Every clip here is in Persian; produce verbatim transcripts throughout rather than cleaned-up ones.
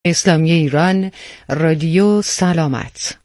اسلامی ایران، رادیو سلامت.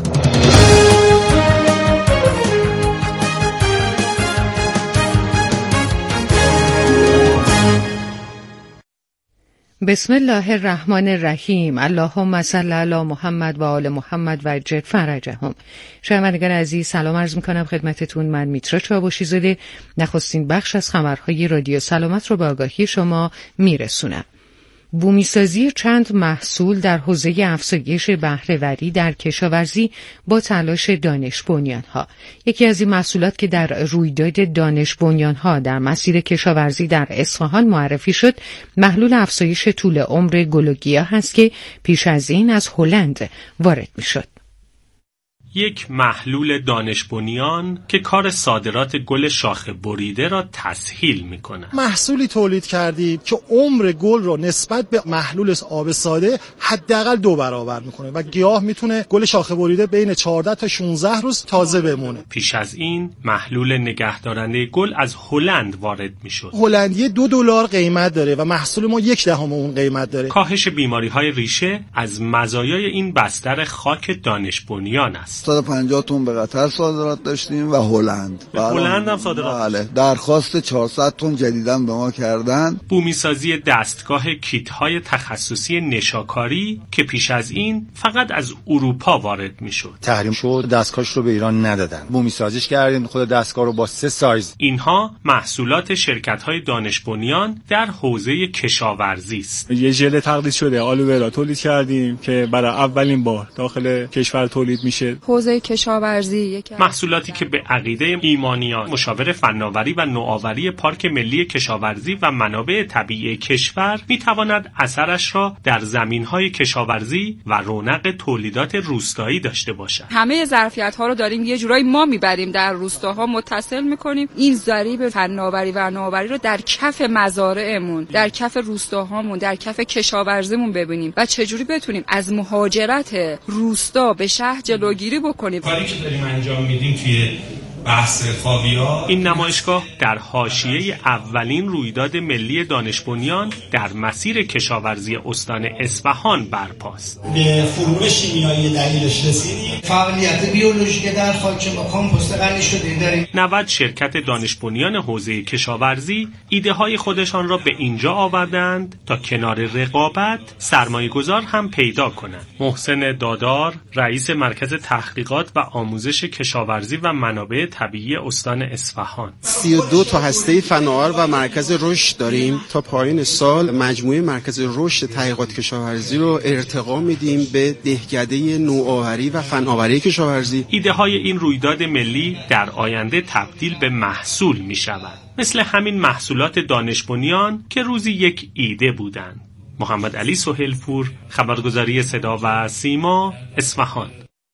بسم الله الرحمن الرحیم. اللهم صل علی محمد و آل محمد و عجل فرجهم. شنوندگان عزیز، سلام عرض میکنم خدمتتون. من میترا چاوشی زاده نخستین بخش از خبرهای رادیو سلامت رو به آگاهی شما میرسونم. بومیسازی چند محصول در حوزه افزایش بهره‌وری در کشاورزی با تلاش دانش بنیان‌ها. یکی از این محصولات که در رویداد دانش بنیان‌ها در مسیر کشاورزی در اصفهان معرفی شد، محلول افزایش طول عمر گل و گیاه است که پیش از این از هلند وارد می‌شد. یک محلول دانش بنیان که کار صادرات گل شاخه بریده را تسهیل می‌کند. محصولی تولید کردید که عمر گل را نسبت به محلول آب ساده حداقل دو برابر می‌کنه و گیاه میتونه گل شاخه بریده بین چهارده تا شانزده روز تازه بمونه. پیش از این محلول نگهدارنده گل از هلند وارد می‌شد. هلندی دو دلار قیمت داره و محصول ما یک دهم اون قیمت داره. کاهش بیماری‌های ریشه از مزایای این بستر خاک دانش بنیان است. صد و پنجاه تن به قطر صادرات داشتیم و هلند. به هلند هم صادرات. بله. درخواست چهارصد تن جدیداً به ما کردن. بومیسازی دستگاه کیت‌های تخصصی نشاکاری که پیش از این فقط از اروپا وارد می‌شد. تحریم شد، دستگاهش رو به ایران ندادن. بومیسازیش کردیم، خود دستگاه رو با سه سایز. اینها محصولات شرکت‌های دانش بنیان در حوزه کشاورزی است. یه ژل تقلید شده آلوویرا تولید کردیم که برای اولین بار داخل کشور تولید میشه. حوزه کشاورزی یک محصولاتی که به عقیده ایمانیان مشاور فناوری و نوآوری پارک ملی کشاورزی و منابع طبیعی کشور میتواند اثرش را در زمینهای کشاورزی و رونق تولیدات روستایی داشته باشد. همه ظرفیت‌ها رو داریم یه جورایی ما میبریم در روستاها متصل میکنیم. این ضریب فناوری و نوآوری رو در کف مزارعمون، در کف روستاهامون، در کف کشاورزیمون ببینیم و چجوری بتونیم از مهاجرت روستا به شهر جلوگیری بکنیم. کاری که داریم انجام میدیم توی بحث فاویا، این نمایشگاه در حاشیه اولین رویداد ملی دانش بنیان در مسیر کشاورزی استان اصفهان برپاست. به فرو شیمیایی دلیلش رسیدیم. فعالیت بیولوژیک در خاک ما کامپوست غنی شده داریم. نود شرکت دانش بنیان حوزه کشاورزی ایده های خودشان را به اینجا آوردند تا کنار رقابت سرمایه گذار هم پیدا کنند. محسن دادار، رئیس مرکز تحقیقات و آموزش کشاورزی و منابع طبیعی استان اصفهان. سی و دو تا هسته فناور و مرکز رشد داریم. تا پایان سال مجموعه مرکز رشد تحقیقات کشاورزی رو ارتقا میدیم به دهکده نوآوری و فناوری کشاورزی. ایده های این رویداد ملی در آینده تبدیل به محصول می شود، مثل همین محصولات دانش بنیان که روزی یک ایده بودند. محمد علی سهیلپور، خبرگزاری صدا و سیما، اصفهان.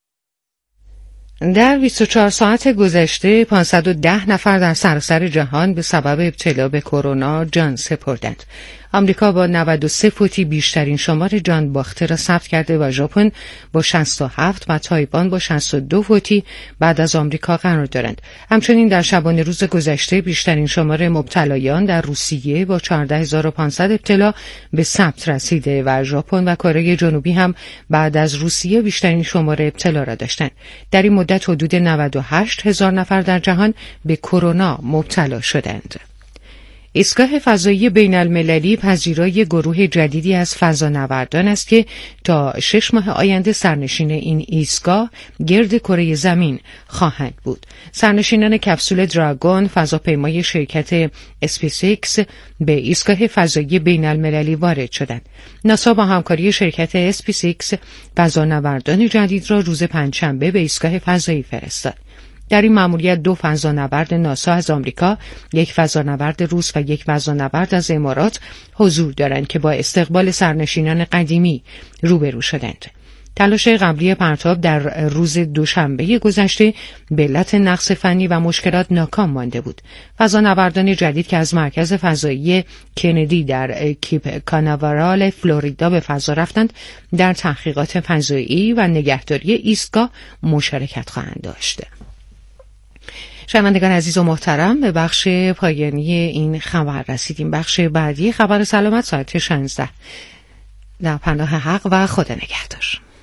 در بیست و چهار ساعت گذشته پانصد و ده نفر در سراسر جهان به سبب ابتلا به کرونا جان سپردند. آمریکا با نود و سه فوتی بیشترین شمار جان باخته را ثبت کرده و ژاپن با شصت و هفت و تایوان با شصت و دو فوتی بعد از آمریکا قرار دارند. همچنین در شبانه روز گذشته بیشترین شمار مبتلایان در روسیه با چهارده هزار و پانصد ابتلا به ثبت رسیده و ژاپن و کره جنوبی هم بعد از روسیه بیشترین شمار ابتلا را داشتند. در این مدت حدود نود و هشت هزار نفر در جهان به کرونا مبتلا شدند. ایستگاه فضایی بین المللی پذیرای گروه جدیدی از فضانوردان است که تا شش ماه آینده سرنشین این ایستگاه گرد کره زمین خواهند بود. سرنشینان کپسول دراگون فضاپیمای شرکت اسپیس ایکس به ایستگاه فضایی بین المللی وارد شدند. ناسا با همکاری شرکت اسپیس ایکس فضانوردان جدید را روز پنجشنبه به ایستگاه فضایی فرستاد. در این مأموریت دو فضانورد ناسا از آمریکا، یک فضانورد روس و یک فضانورد از امارات حضور دارند که با استقبال سرنشینان قدیمی روبرو شدند. تلاش قبلی پرتاب در روز دوشنبه گذشته به علت نقص فنی و مشکلات ناکام مانده بود. فضانوردان جدید که از مرکز فضایی کندی در کیپ کاناورال فلوریدا به فضا رفتند، در تحقیقات فضایی و نگهداری ایستگاه مشارکت خواهند داشت. شنوندگان عزیز و محترم، به بخش پایانی این خبر رسیدیم. بخش بعدی خبر سلامت ساعت شانزده. در پناه حق و خدا نگهدار.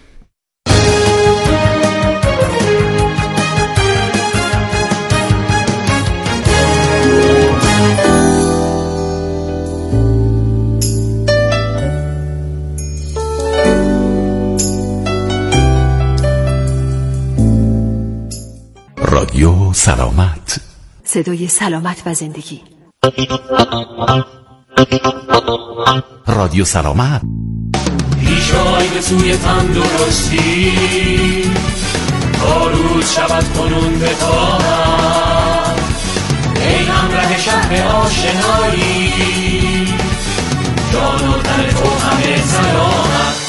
رادیو سلامت، صدای سلامت و زندگی. رادیو سلامت. پیشای به سوی تندرستی، تا روز شود کنون به تاهم، ای همراه شهر آشنایی، جان و تن تو همه سلامت.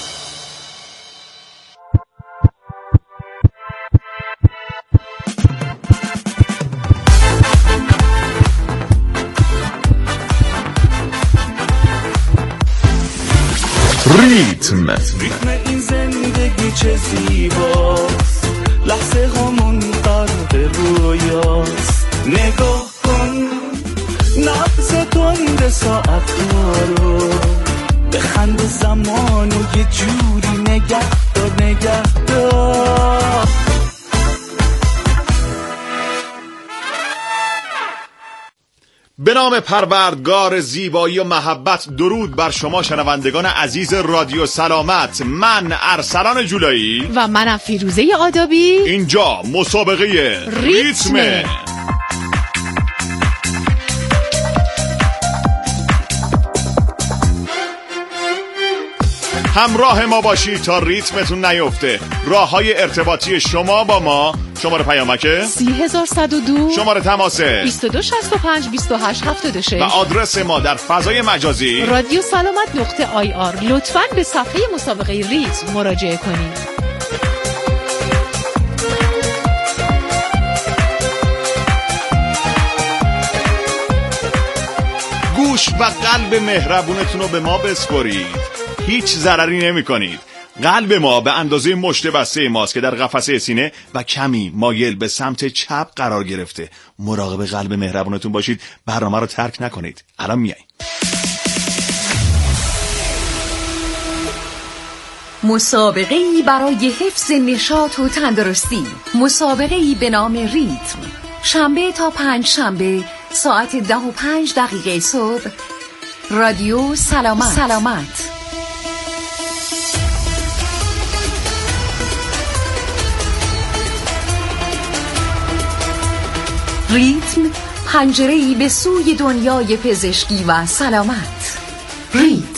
ریتم ریتم این زندگی چه زیباست، لحظه همون غرق رویاست. نگاه کن نبض تند ساعت رو، بخند زمانو یه جوری نگه دار نگه دار. به نام پروردگار زیبایی و محبت، درود بر شما شنوندگان عزیز رادیو سلامت. من ارسلان جولایی و منم فیروزه آدابی. اینجا مسابقه ریتم, ریتم. همراه ما باشید تا ریتمتون نیفته. راه های ارتباطی شما با ما: شماره پیامک سی هزار صد و دو، شماره تماسه بیست و دو شصت و پنج بیست و هشت هفتاد و شش و آدرس ما در فضای مجازی رادیو سلامت نقطه آی آر. لطفاً به صفحه مسابقه ریتم مراجعه کنید. گوش و قلب مهربونتون رو به ما بسپارید. هیچ ضرری نمی کنید. قلب ما به اندازه مشت بسته ماست که در قفسه سینه و کمی مایل به سمت چپ قرار گرفته. مراقب قلب مهربونتون باشید. برنامه رو ترک نکنید. الان میاییم. مسابقه‌ای برای حفظ نشاط و تندرستی. مسابقه‌ای به نام ریتم. شنبه تا پنج شنبه ساعت ده و پنج دقیقه صبح. رادیو سلامت. سلامت. ریتم، پنجره‌ای به سوی دنیای پزشکی و سلامت. ریتم.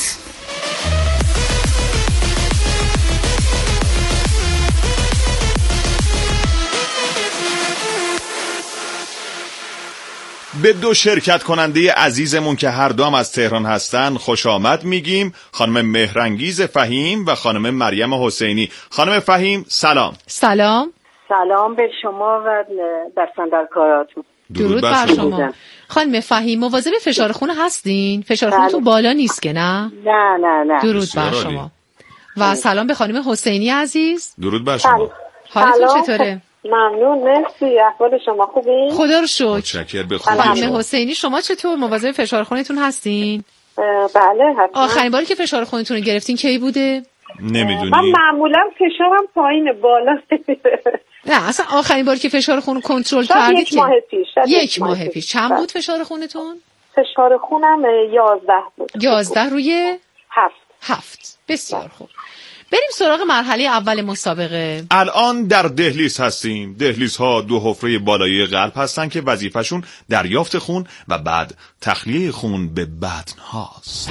به دو شرکت کننده عزیزمون که هر دو هم از تهران هستن خوش آمد میگیم. خانم مهرانگیز فهیم و خانم مریم حسینی. خانم فهیم سلام. سلام. سلام به شما و دستاندرکاراتون. درود بر شما. خانم فهیم مواظب فشار خون هستین؟ فشار خونتون بالا نیست که نه؟ نه نه نه. درود بر شما. و سلام به خانم حسینی عزیز. درود بر شما. حالتون چطوره؟ ممنون، مرسی. احوال شما خوبه؟ خدا رو شکر. متشکرم. به خدا. خانم حسینی شما چطور مواظب فشار خونتون هستین؟ بله حتما. آخرین باری که فشار خونتون رو گرفتین کی بوده؟ نمیدونی؟ من معمولا فشارم پایین بالا. نه اصلا آخرین باری که فشار خون کنترل کردید یک ماه پیش. یک ماه پیش. چند بود فشار خونتون؟ فشار خونم یازده بود. یازده روی هفت. هفت. بسیار خوب. بریم سراغ مرحله اول مسابقه. الان در دهلیز هستیم. دهلیزها دو حفره بالایی قلب هستن که وظیفه‌شون دریافت خون و بعد تخلیه خون به بدن هاست.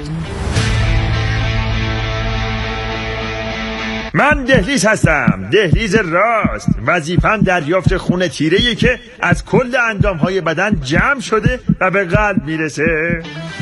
من دهلیز هستم، دهلیز راست. وظیفه‌م دریافت خون تیره‌ای که از کل اندام‌های بدن جمع شده و به قلب میرسه.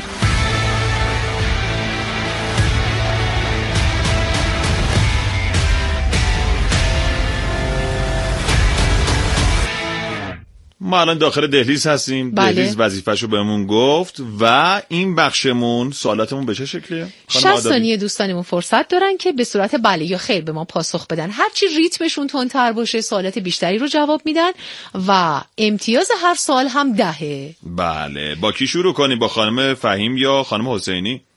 ما الان داخل دهلیز هستیم. بله. دهلیز وظیفه‌شو بهمون گفت و این بخشمون سوالاتمون به چه شکلیه؟ شصت ثانیه دوستانمون فرصت دارن که به صورت بله یا خیر به ما پاسخ بدن. هرچی ریتمشون تندتر باشه سوالات بیشتری رو جواب میدن و امتیاز هر سوال هم دهه. بله. با کی شروع کنیم؟ با خانم فهیم یا خانم حسینی؟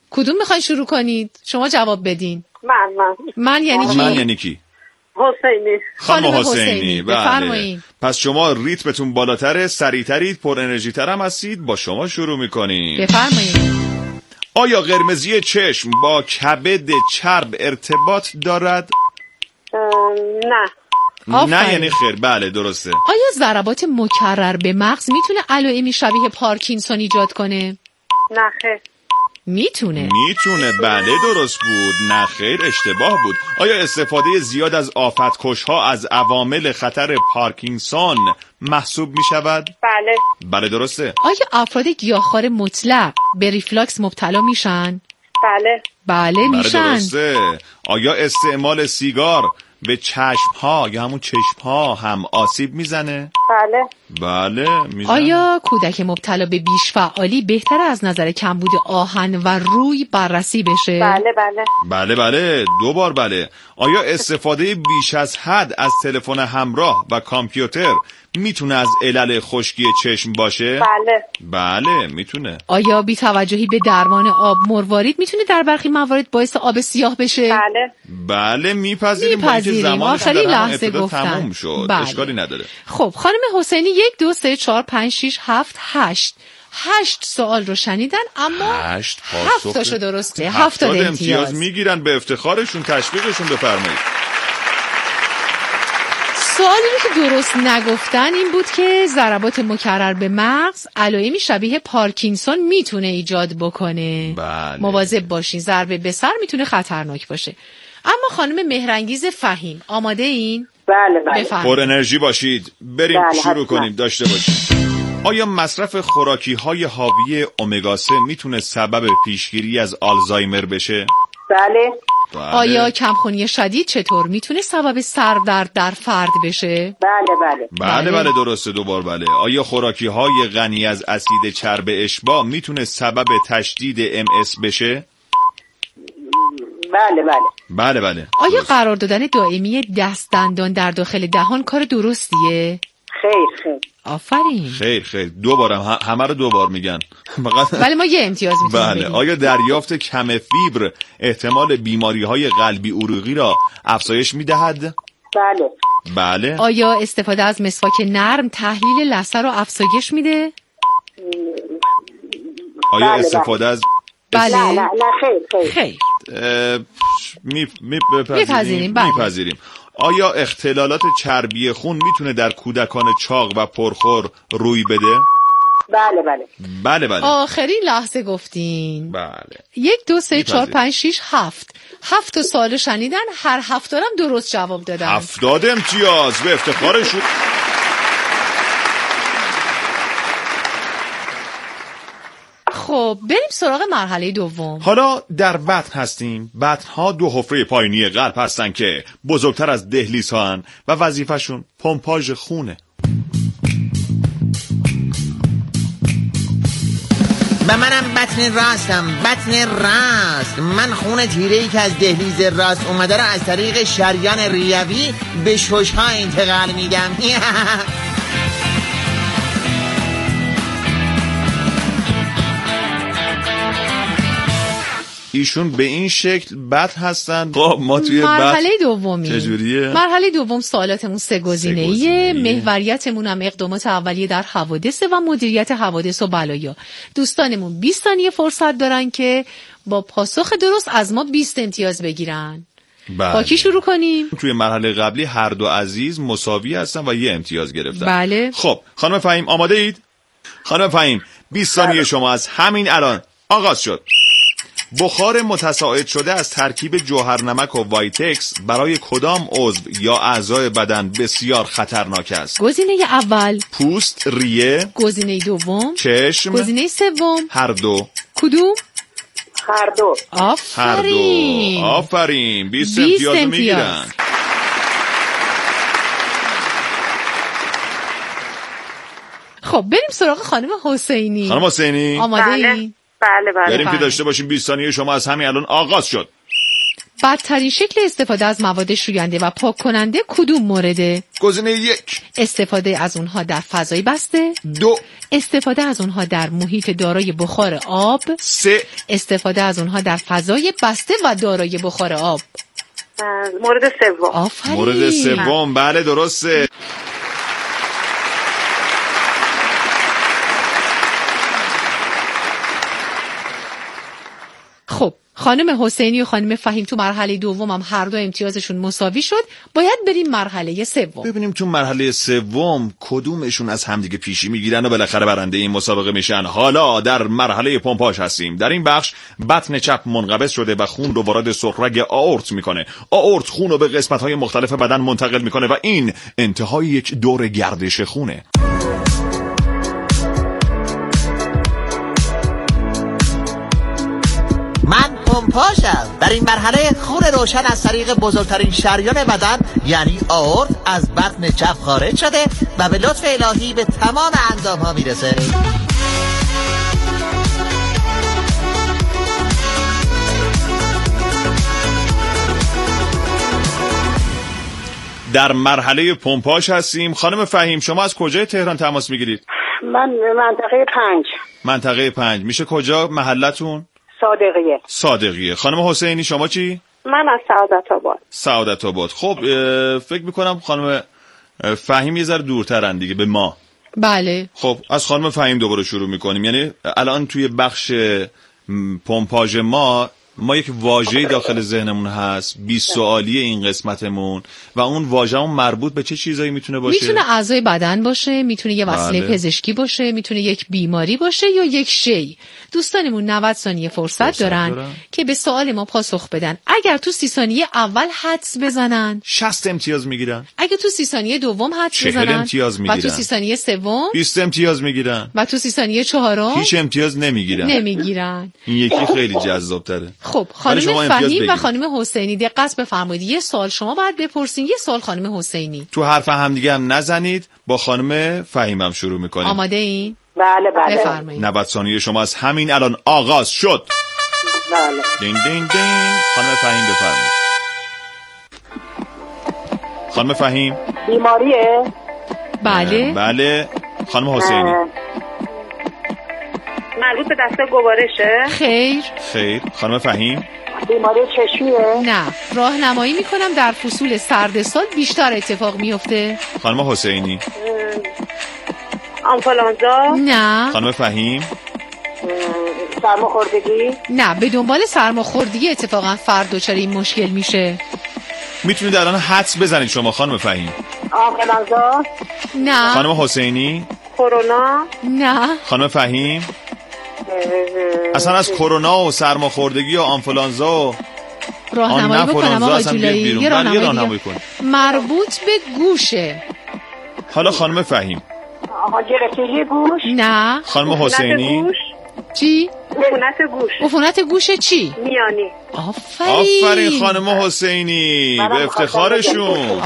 کدوم میخواین شروع کنید؟ شما جواب بدین. من من من یعنی کی؟ من یعنی کی؟ حسینی. خانم حسینی. بفرمایید. پس شما ریتمتون بالاتره، سریعترید، پر انرژی تر هم هستید. با شما شروع میکنیم. بفرمایید. آیا قرمزی چشم با کبد چرب ارتباط دارد؟ نه. نه یعنی خیر. بله درسته. آیا ضربات مکرر به مغز میتونه علائمی شبیه پارکینسون ایجاد کنه؟ نه خیر. میتونه. میتونه. بله درست بود. نه خیر اشتباه بود. آیا استفاده زیاد از آفتکش‌ها از عوامل خطر پارکینسون محسوب میشود؟ بله. بله درسته. آیا افراد گیاهخوار مطلق به ریفلاکس مبتلا میشن؟ بله. بله میشن. بله درسته. آیا استعمال سیگار به چشم ها یا همون چشم ها هم آسیب میزنه؟ بله. بله میزنه. آیا کودک مبتلا به بیش فعالی بهتر از نظر کمبود آهن و روی بررسی بشه؟ بله بله. بله بله دو بار بله. آیا استفاده بیش از حد از تلفن همراه و کامپیوتر میتونه از علل خشکی چشم باشه؟ بله. بله میتونه. آیا بی‌توجهی به درمان آب مروارید میتونه در برخی موارد باعث آب سیاه بشه؟ بله. بله میپذیریم. میپذیریم. آخرین لحظه گفتن. تموم شد. بله. اشکالی نداره. خب خانم حسینی یک دو سه چهار پنج شش هفت هشت هشت سوال رو شنیدن اما هشت هفت تاشو درسته. هفت امتیاز. امتیاز میگیرن. به افتخارشون تشویقشون بفرمایید. سوالی رو که درست نگفتن این بود که ضربات مکرر به مغز علائمی شبیه پارکینسون میتونه ایجاد بکنه. بله. مواظب باشین. ضربه به سر میتونه خطرناک باشه. اما خانم مهرانگیز فهیم آماده این؟ بله بله. پر انرژی باشید. بریم بله شروع حتما. کنیم. داشته باشید. آیا مصرف خوراکی های حاوی امگا سه میتونه سبب پیشگیری از آلزایمر بشه؟ بله. بله. آیا کمخونی شدید چطور میتونه سبب سردرد در فرد بشه؟ بله بله. بله بله درسته دوبار بله. آیا خوراکی های غنی از اسید چرب اشباع میتونه سبب تشدید ام اس بشه؟ بله بله. بله بله. آیا درست. قرار دادن دائمی دست دندان در داخل دهان کار درستیه؟ خیر خیر. آفرین. خیر خیر دو بارم همه رو دو بار میگن. ولی ما یه امتیاز میتونیم بله. بدیم. آیا دریافت کم فیبر احتمال بیماری های قلبی عروقی را افزایش میدهد؟ بله. بله. آیا استفاده از مسواک نرم تحلیل لثه رو افزایش میده؟ آیا بله استفاده از بله. نه نه نه خیر خیر. خیر. می می میپذیریم. بله. میپذیریم. آیا اختلالات چربی خون میتونه در کودکان چاق و پرخور روی بده؟ بله بله. بله بله. آخرین لحظه گفتین. بله. یک دو سه چهار می‌پذیریم. پنج شیش هفت هفت تا سوال شنیدن. هر هفت دارم درست جواب دادن. هفتاد امتیاز به افتخارشون. خب بریم سراغ مرحله دوم. حالا در بطن هستیم. بطن ها دو حفره پایینی قلب هستن که بزرگتر از دهلیز ها هن و وظیفشون پمپاژ خونه. و منم بطن راستم. بطن راست. من خون تیره‌ای که از دهلیز راست اومده رو از طریق شریان ریوی به شش‌ها انتقال میدم. ایشون به این شکل بطن هستن. خب ما توی مرحله بطن دومی چجوریه؟ مرحله دوم سوالاتمون سه گزینه‌ایه. محوریتمون هم اقدامات اولیه در حوادث و مدیریت حوادث و بلایا. دوستانمون بیست ثانیه فرصت دارن که با پاسخ درست از ما بیست امتیاز بگیرن. بله. با کی شروع کنیم؟ توی مرحله قبلی هر دو عزیز مساوی هستن و یه امتیاز گرفتن. بله. خب خانم فهیم آماده اید؟ خانم فهیم بیست ثانیه شما از همین الان آغاز شد. بخار متصاعد شده از ترکیب جوهرنمک و وایتکس برای کدام عضو یا اعضای بدن بسیار خطرناک است؟ گزینه اول پوست، ریه. گزینه دوم چشم. گزینه سوم هر دو. کدوم؟ هر دو. آفرین. هر دو. آفرین. بیست امتیاز میگیرن. خب بریم سراغ خانم حسینی. خانم حسینی آماده بله. این؟ بله بله. بریم که داشته باشیم. بیست ثانیه شما از همین الان آغاز شد. بدترین شکل استفاده از مواد شوینده و پاک کننده کدوم مورده؟ گزینه یک. استفاده از اونها در فضای بسته. دو. استفاده از اونها در محیط دارای بخار آب. سه. استفاده از اونها در فضای بسته و دارای بخار آب. مورد سوم. آفرین. مورد سوم، بله درسته. خب خانم حسینی و خانم فهیم تو مرحله دوم هم هر دو امتیازشون مساوی شد. باید بریم مرحله سوم. ببینیم تو مرحله سوم کدومشون از همدیگه پیشی میگیرن و بالاخره برنده این مسابقه میشن. حالا در مرحله پمپاژ هستیم. در این بخش بطن چپ منقبض شده و خون رو وارد سغرگ آئورت میکنه. آئورت خون رو به قسمت‌های مختلف بدن منتقل میکنه و این انتهای یک دور گردش خونه. من پمپاژم. در این مرحله خون روشن از طریق بزرگترین شریان بدن یعنی آئورت از بطن چپ خارج شده و به لطف الهی به تمام اندام‌ها میرسه. در مرحله پمپاژ هستیم. خانم فهیم شما از کجای تهران تماس میگیرید؟ من منطقه پنج. منطقه پنج میشه کجا محلتون؟ صادقیه. صادقیه. خانم حسینی شما چی؟ من از سعادت آباد. سعادت آباد. خب فکر میکنم خانم فهیم یه ذره دورترن دیگه به ما. بله. خب از خانم فهیم دوباره شروع میکنیم. یعنی الان توی بخش پمپاژ ما ما یک واژه‌ای داخل ذهنمون هست، بیست سوالی این قسمتمون و اون واژه‌مون مربوط به چه چیزایی میتونه باشه؟ میتونه اعضای بدن باشه، میتونه یه وسیله بله. پزشکی باشه، میتونه یک بیماری باشه یا یک شی. دوستانمون نود ثانیه فرصت, فرصت دارن, دارن که به سوال ما پاسخ بدن. اگر تو سی ثانیه اول حدس بزنن شصت امتیاز میگیرن. اگه تو سی ثانیه دوم حدس بزنن امتیاز میگیرن. و تو سی ثانیه سوم بیست امتیاز میگیرن. و تو سی ثانیه چهارم هیچ امتیاز نمیگیرن. نمیگیرن. این یکی خیلی جذاب‌تره. خب خانم فهیم و خانم حسینی دقت بفرمایید. یه سوال شما باید بپرسین، یه سوال خانم حسینی. تو حرف هم دیگه هم نزنید. با خانم فهیم هم شروع میکنیم. آماده این؟ بله بله. بفرمایید. نود ثانیه شما از همین الان آغاز شد. بله. دین دین دین. خانم فهیم بفرمایید. خانم فهیم. بیماریه؟ بله. بله. خانم حسینی. مربوط به دسته گوارشه؟ خیر. خیر. خانم فهیم. بیماری چشمیه؟ نه. راهنمایی میکنم در فصول سرد سال بیشتر اتفاق میفته. خانم حسینی. آنفولانزا؟ نه. خانم فهیم. سرماخوردگی؟ نه. به دنبال سرماخوردگی اتفاقا فرد دچار این مشکل میشه. میتونید الان حدس بزنید شما خانم فهیم. آنفولانزا؟ نه. خانم حسینی. کرونا؟ نه. خانم فهیم. اصلا از کرونا و سرماخوردگی و آنفولانزا و راهنمایی بکنم آقای جولایی. یه راهنمایی کن. مربوط به گوشه. حالا خانم فهیم. آها گرفتگی گوش؟ نه. خانم حسینی. چی؟ عفونت گوش. عفونت گوش چی؟ میانی. آفرین. آفرین خانم حسینی. به افتخارشون.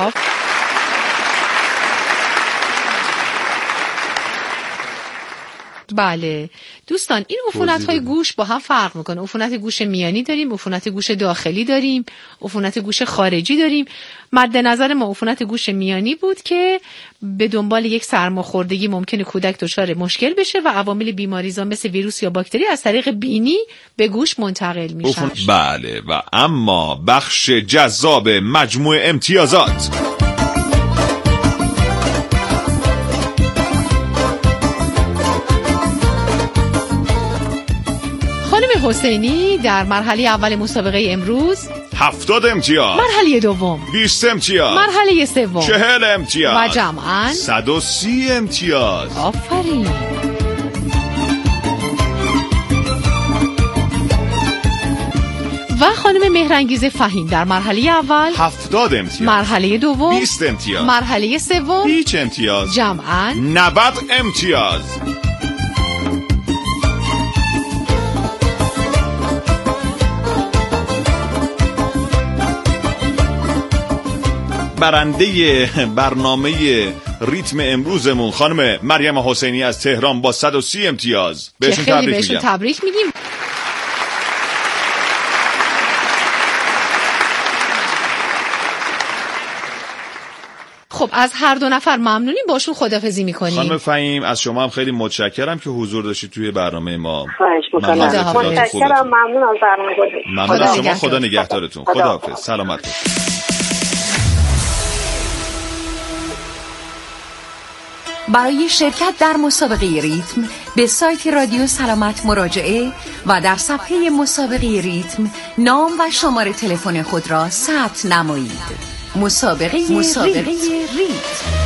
بله دوستان این عفونت‌های گوش با هم فرق میکنه. عفونت گوش میانی داریم، عفونت گوش داخلی داریم، عفونت گوش خارجی داریم. مد نظر ما عفونت گوش میانی بود که به دنبال یک سرماخوردگی ممکنه کودک دچار مشکل بشه و عوامل بیماریزا مثل ویروس یا باکتری از طریق بینی به گوش منتقل میشن. بله و اما بخش جذاب مجموع امتیازات. خانم حسینی در مرحله اول مسابقه امروز هفتاد امتیاز. مرحله دوم بیست امتیاز. مرحله سوم چهل امتیاز و جمعاً صد و سی امتیاز. آفرین. و خانم مهرانگیز فهیم در مرحله اول هفتاد امتیاز. مرحله دوم بیست امتیاز. مرحله سوم هیچ امتیاز. جمعاً نود امتیاز. برنده برنامه ریتم امروزمون خانم مریم حسینی از تهران با صد و سی امتیاز. بهشون تبریک میگم. بهشون تبریک میگیم. خب از هر دو نفر ممنونیم، باشون خداحافظی میکنیم. خانم فهیم از شما هم خیلی متشکرم که حضور داشتید توی برنامه ما. خواهش میکنم. متشکرم، ممنون از برنامه گذاری. ممنون از شما، خدا نگهدارتون. خداحافظ. سلامت باشید. برای شرکت در مسابقه ریتم به سایت رادیو سلامت مراجعه و در صفحه مسابقه ریتم نام و شماره تلفن خود را ثبت نمایید. مسابقه, مسابقه ریتم, ریتم.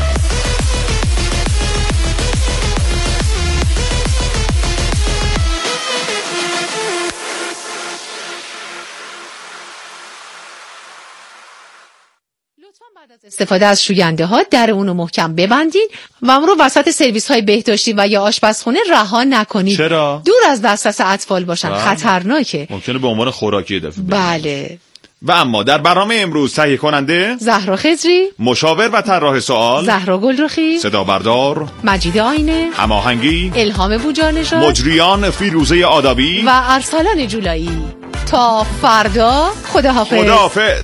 استفاده از شوینده ها در اونو محکم ببندین و اون رو وسط سرویس های بهداشتی و یا آشپزخونه رها نکنید. چرا؟ دور از دسترس اطفال باشن. بله. خطرناکه. ممکنه به عنوان خوراکی دفع بشه. بله. و اما در برنامه امروز تهیه کننده زهرا خضری، مشاور و طراح سوال زهرا گلرخی، صدا بردار مجید آینه، هماهنگی الهام بوجانژاد، مجریان فیروزه آدابی و ارسلان جولایی. تا فردا خداحافظ. خداحافظ.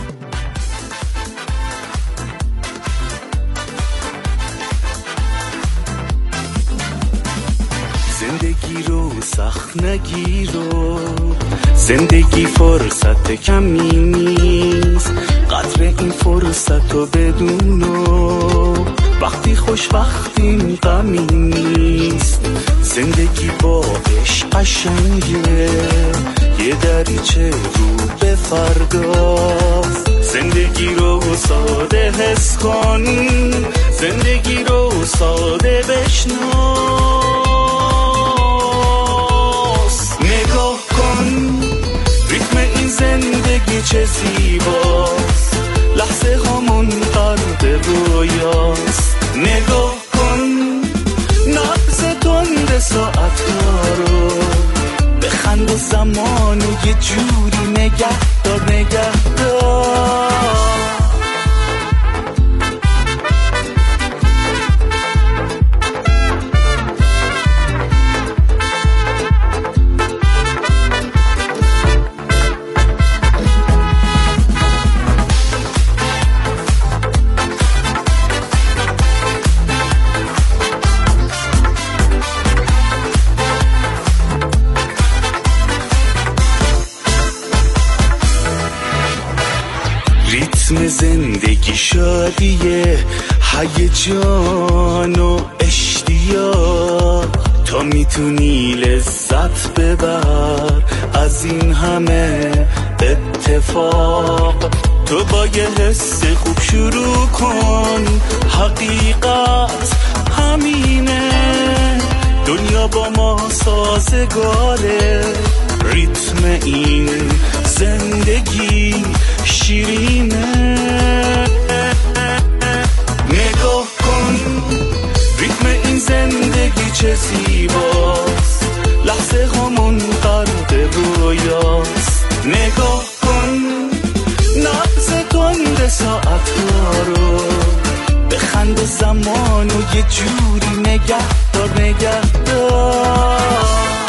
زندگی رو سخت نگیرو، زندگی فرصت کمی نیست، قدر این فرصت رو بدونو، وقتی خوش وقتی غمی نیست، زندگی با عشق قشنگه، یه دریچه رو به فرداست، زندگی رو ساده حس کن، زندگی رو ساده بشنو، نگاه کن ریتم این زندگی چه زیباست، لحظه هامون غرق رویاست، نگاه کن نبض تند ساعت ها رو، بخند و زمانو یه جوری نگه دار نگه دار. ریتم زندگی شادیه، هیجان و اشتیاق، تا میتونی لذت ببر از این همه اتفاق، تو با یه حس خوب شروع کن، حقیقت همینه، دنیا با ما سازگاره، ریتم این زندگی شیرینه، نگاه کن ریتم این زندگی چه زیباست، لحظه هامون غرق رویاست، نگاه کن نبض تند ساعت ها رو، بخند و زمانو یه جوری نگه دار نگه دار.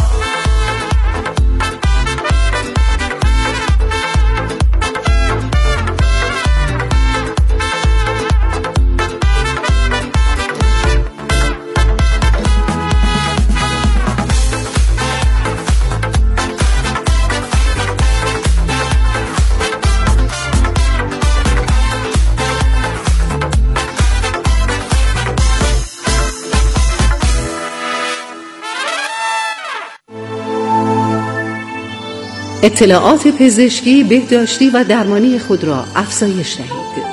اطلاعات پزشکی، بهداشتی و درمانی خود را افزایش دهید.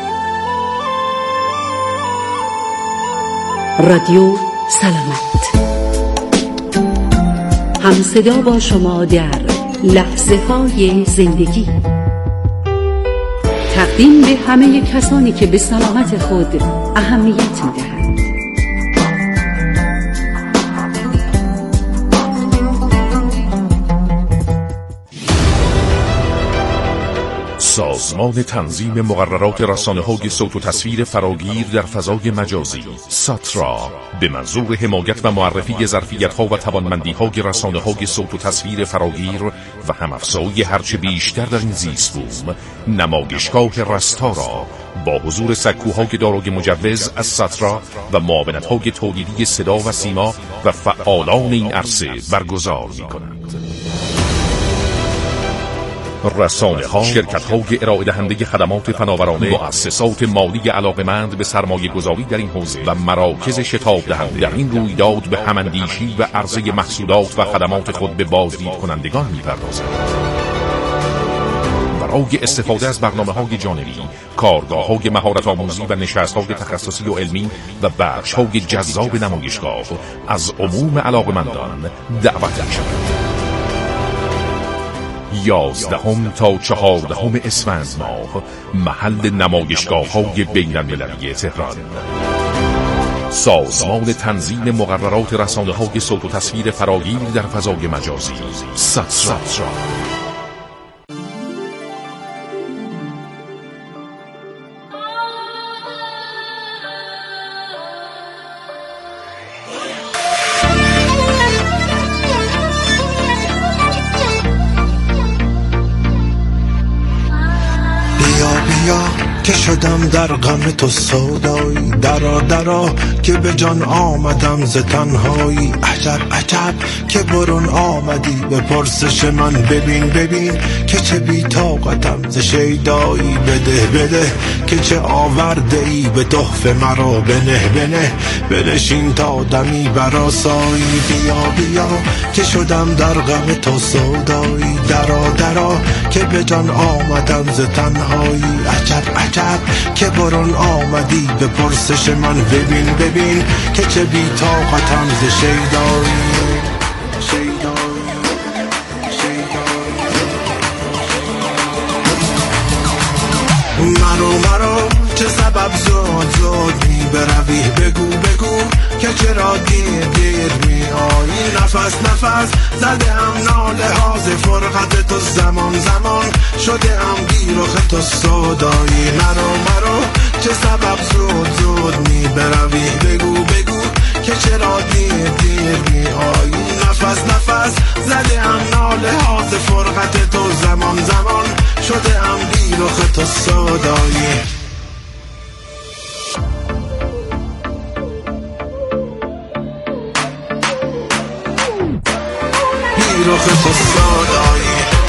رادیو سلامت، همصدا با شما در لحظه های زندگی، تقدیم به همه کسانی که به سلامت خود اهمیت می‌دهند. سازمان تنظیم مقررات رسانه‌های صوت و تصویر فراگیر در فضای مجازی ساترا به منظور حمایت و معرفی ظرفیت‌ها و توانمندی‌های رسانه‌های صوت و تصویر فراگیر و هم‌افزایی هرچه بیشتر در این زیست بوم نمایشگاه رستا را با حضور سکوهای دارای مجوز از ساترا و معاونت‌های تولیدی صدا و سیما و فعالان این عرصه برگزار می‌کنند. رسانه ها، شرکت های ارائه دهنده خدمات فناورانه، مؤسسات مالی علاقمند به سرمایه گذاری در این حوزه و مراکز شتاب دهنده در این رویداد به هماندیشی و عرضه محصولات و خدمات خود به بازدید کنندگان می‌پردازند. برای استفاده از برنامه‌های جانبی، کارگاه‌های مهارت آموزی و نشست‌های تخصصی و علمی و بخش‌های جذاب نمایشگاه از عموم علاقمندان دعوت می‌شود. یازدهم تا چهاردهم اسفند ماه محل نمایشگاه‌های بین‌المللی تهران. سازمان تنظیم مقررات رسانه‌های صوت و تصویر فراگیر در فضای مجازی ساترا. که شدم در غم تو سودایی، درا درا که به جان آمدم ز تنهایی. عجب عجب که برون آمدی به پرسش من، ببین ببین که چه بی طاقتم ز شیدایی. بده بده که چه آورده ای به تحفه مرا، بنه بنه بنشین تا دمی برآسایی. بیا بیا که شدم در غم تو سودایی، درا درا که به جان آمدم ز تنهایی. عجب عجب که برون آمدی به پرسش من، ببین ببین که چه بی طاقتم ز شیدایی. مرو مرو چه سبب زود زود می بروی، بگو بگو که چرا دیر دیر می آیی. نفس نفس زده هم ناله ها ز فرقت تو، زمان زمان شده هم بیرخ تو سودایی. مرو مرو چه سبب زود زود می بروی، بگو بگو که چرا دیر دیر می آیی. نفس نفس زده هم ناله ها ز فرقت تو، زمان زمان شده هم بیرخ تو سودایی. بیرخ تو سودایی.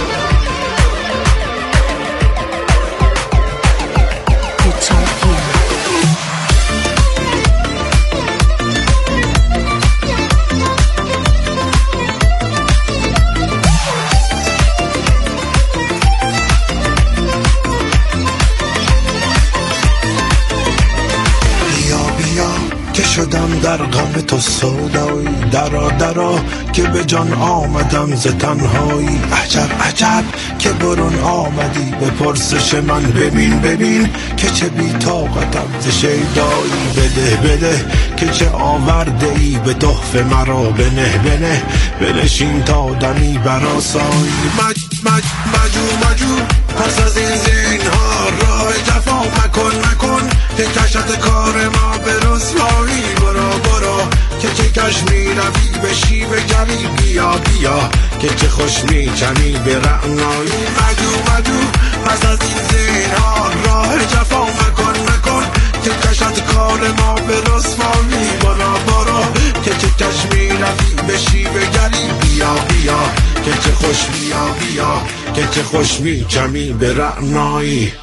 شدم در غم تو سودایی، درا درا که به جان آمدم ز تنهایی. عجب عجب که برون آمدی به پرسش من، ببین ببین که چه بی طاقتم ز شیدایی. بده بده که چه آورده ای به تحفه مرا، بنه بنه بنشین تا دمی برآسایی. مج مج مجو مجو پس از این زینهار راه جفا مکن مکن، که کشت کار ما به رسوایی. برو برو که چه کش می روی به شیب جمی، بیا بیا که چه خوش می چمی به رعنایی. مجو مجو پس از این زینهار راه جفا مکن مکن، که کشت کار ما به رسوایی. برو برو که چه کش می روی به شیب جمی، بیا بیا که چه خوش بیا بیا که چه خوش می چمی به رعنایی.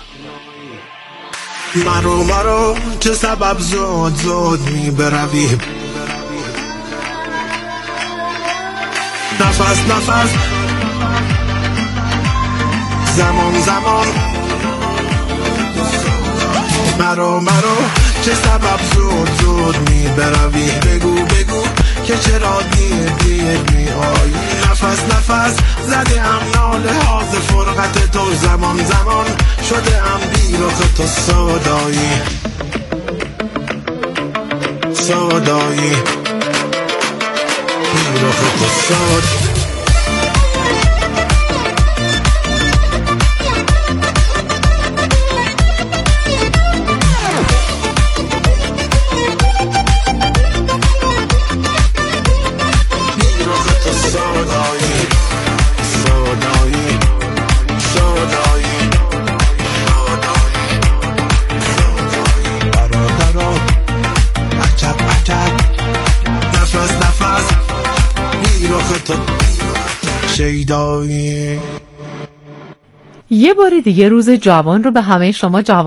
مرو مرو چه سبب زود زود می بروی، نفس نفس زمان زمان. مرو مرو چه سبب زود زود می بروی، بگو بگو که چرا دیر دیر می آیی. نفس نفس زده هم ناله ها ز فرقت تو، زمان زمان شده هم بیرخ تو سودایی. سودایی بیرخ تو سودایی. شیدایی. یه بار دیگه روز جوان رو به همه شما جوان